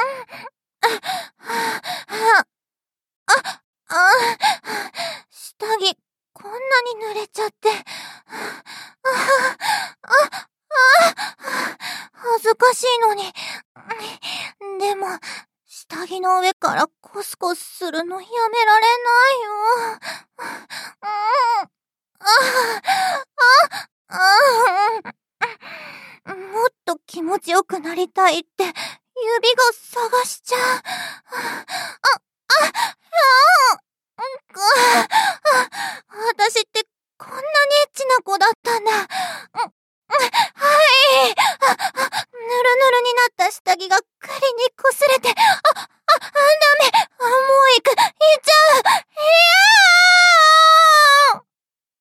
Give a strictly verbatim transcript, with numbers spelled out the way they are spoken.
あ、あ、あ、下着、こんなに濡れちゃって。あ、あ、あ、恥ずかしいのに。でも、下着の上からコスコスするのやめられないよ。あ、あ、あ、もっと気持ちよくなりたいって、指が探しちゃう。あ、あ、あ、あ、私ってこんなにエッチな子だっ